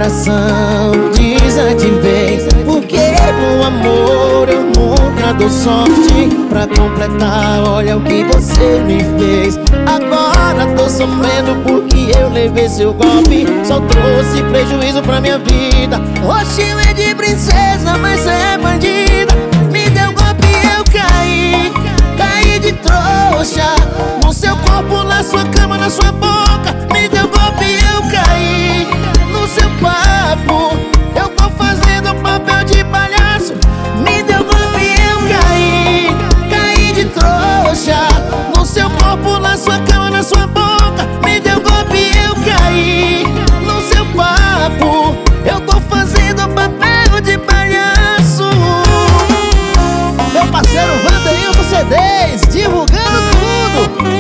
coração desativei, porque no amor eu nunca dou sorte. Pra completar, olha o que você me fez. Agora tô sofrendo porque eu levei seu golpe. Só trouxe prejuízo pra minha vida. Oxe, eu é de princesa, mas cê é bandida. Me deu golpe e eu caí, caí de trouxa. No seu corpo, na sua cama, na sua boca. Me deu golpe e eu caí no seu papo. Eu tô fazendo papel de palhaço. Me deu golpe e eu caí, caí de trouxa. No seu corpo, na sua cama, na sua boca. Me deu golpe e eu caí no seu papo. Eu tô fazendo papel de palhaço. Meu parceiro Vanderilson CDs, divulgando tudo.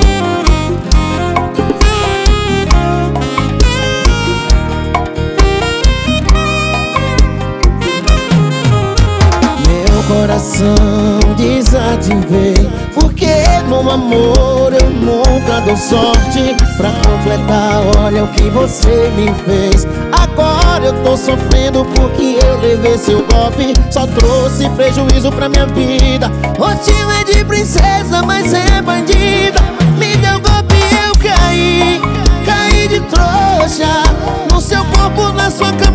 Coração desativei, porque no amor eu nunca dou sorte. Pra completar, olha o que você me fez. Agora eu tô sofrendo porque eu levei seu golpe. Só trouxe prejuízo pra minha vida. Oxe, é de princesa, mas é bandida. Me deu golpe e eu caí, caí de trouxa. No seu corpo, na sua cara.